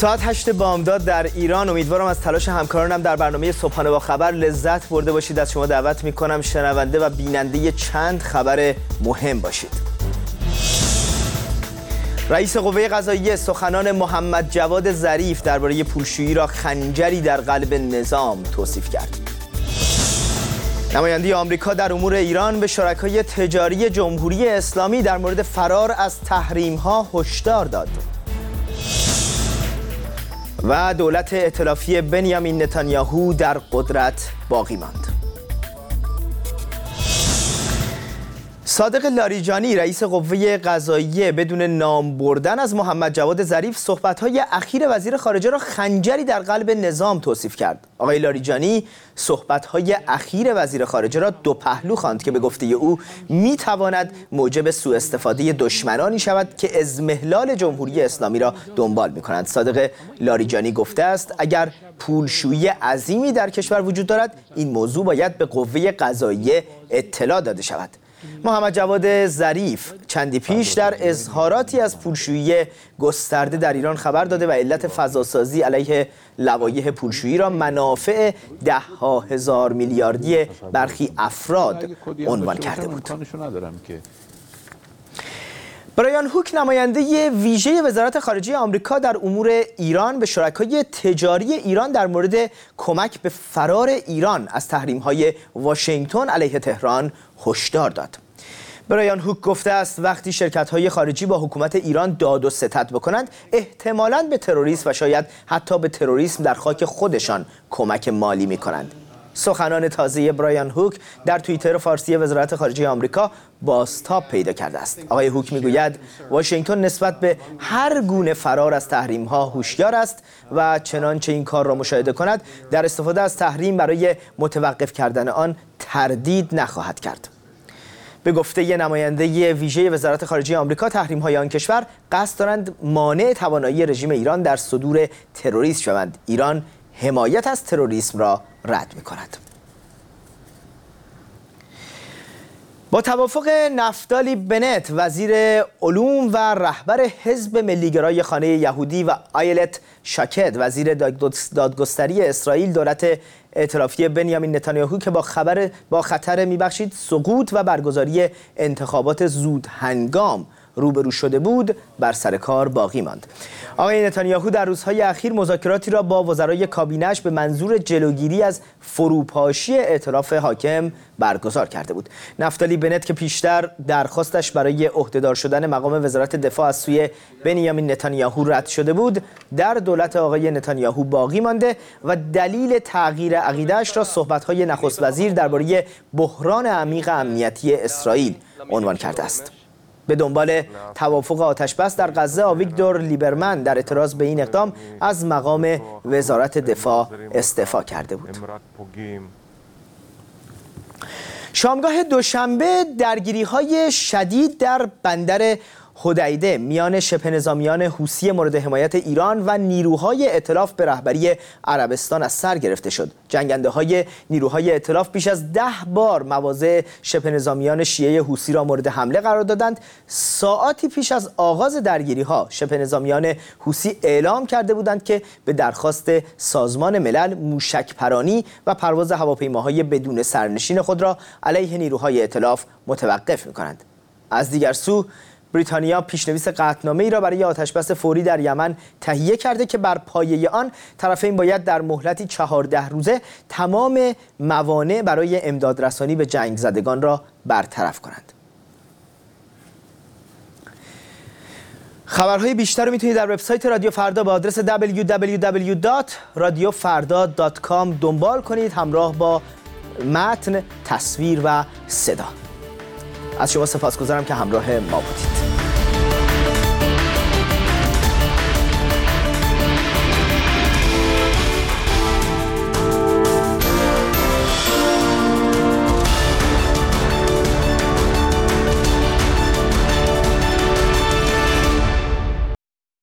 ساعت 8 بامداد در ایران. امیدوارم از تلاش همکارانم در برنامه صبحانه با خبر لذت برده باشید. از شما دعوت میکنم شنونده و بیننده چند خبر مهم باشید. رئیس قوه قضاییه سخنان محمد جواد ظریف درباره پولشویی را خنجری در قلب نظام توصیف کرد. نماینده آمریکا در امور ایران به شرکای تجاری جمهوری اسلامی در مورد فرار از تحریم‌ها هشدار داد. و دولت ائتلافی بنیامین نتانیاهو در قدرت باقی ماند. صادق لاریجانی رئیس قوه قضاییه بدون نام بردن از محمد جواد ظریف صحبت‌های اخیر وزیر خارجه را خنجری در قلب نظام توصیف کرد. آقای لاریجانی صحبت‌های اخیر وزیر خارجه را دو پهلو خواند که به گفته او می‌تواند موجب سوء استفاده دشمنانی شود که اضمحلال جمهوری اسلامی را دنبال می‌کنند. صادق لاریجانی گفته است اگر پولشویی عظیمی در کشور وجود دارد این موضوع باید به قوه قضاییه اطلاع داده شود. محمد جواد ظریف چندی پیش در اظهاراتی از پولشویی گسترده در ایران خبر داده و علت فضاسازی علیه لوایح پولشویی را منافع ده‌ها هزار میلیاردی برخی افراد عنوان کرده بود. برایان هوک نماینده ویژه وزارت خارجه آمریکا در امور ایران به شرکای تجاری ایران در مورد کمک به فرار ایران از تحریم‌های واشنگتن علیه تهران هشدار داد. برایان هوک گفته است وقتی شرکت‌های خارجی با حکومت ایران داد و ستد بکنند احتمالاً به تروریسم و شاید حتی به تروریسم در خاک خودشان کمک مالی می‌کنند. سخنان تازه برایان هوک در توییتر فارسی وزارت خارجه آمریکا بازتاب پیدا کرده است. آقای هوک میگوید واشنگتن نسبت به هر گونه فرار از تحریم‌ها هوشیار است و چنانچه این کار را مشاهده کند در استفاده از تحریم برای متوقف کردن آن تردید نخواهد کرد. به گفته نماینده ویژه وزارت خارجه آمریکا تحریم‌های آن کشور قصد دارند مانع توانایی رژیم ایران در صدور تروریسم شوند. ایران حمایت از تروریسم را رد می‌کند. با توافق نفتالی بنت وزیر علوم و رهبر حزب ملیگرای خانه یهودی و آیلت شاکد وزیر دادگستری اسرائیل دولت ائتلافی بنیامین نتانیاهو که با خطر سقوط و برگزاری انتخابات زود هنگام روبرو شده بود بر سر کار باقی ماند. آقای نتانیاهو در روزهای اخیر مذاکراتی را با وزرای کابینه‌اش به منظور جلوگیری از فروپاشی ائتلاف حاکم برگزار کرده بود. نفتالی بنت که پیشتر درخواستش برای عهدهدار شدن مقام وزارت دفاع از سوی بنیامین نتانیاهو رد شده بود، در دولت آقای نتانیاهو باقی مانده و دلیل تغییر عقیده‌اش را صحبت‌های نخست وزیر درباره بحران عمیق امنیتی اسرائیل عنوان کرده است. به دنبال توافق آتش‌بس در غزه آویگدور لیبرمن در اعتراض به این اقدام از مقام وزارت دفاع استعفا کرده بود. شامگاه دوشنبه درگیری‌های شدید در بندر حدیده میان شبه نظامیان حوثی مورد حمایت ایران و نیروهای ائتلاف به رهبری عربستان از سر گرفته شد. جنگنده‌های نیروهای ائتلاف بیش از 10 بار مواضع شبه نظامیان شیعه حوثی را مورد حمله قرار دادند. ساعاتی پیش از آغاز درگیری‌ها شبه نظامیان حوثی اعلام کرده بودند که به درخواست سازمان ملل موشک‌پرانی و پرواز هواپیماهای بدون سرنشین خود را علیه نیروهای ائتلاف متوقف می‌کنند. از دیگر سو بریتانیا پیشنویس قطعنامه‌ای را برای آتش‌بس فوری در یمن تهیه کرده که بر پایه آن طرفین باید در مهلتی 14 روزه تمام موانع برای امدادرسانی به جنگ زدگان را برطرف کنند. خبرهای بیشتر رو میتونید در وبسایت رادیو فردا با آدرس www.radiofarda.com دنبال کنید همراه با متن، تصویر و صدا. از شما سپاسگزارم که همراه ما بودید.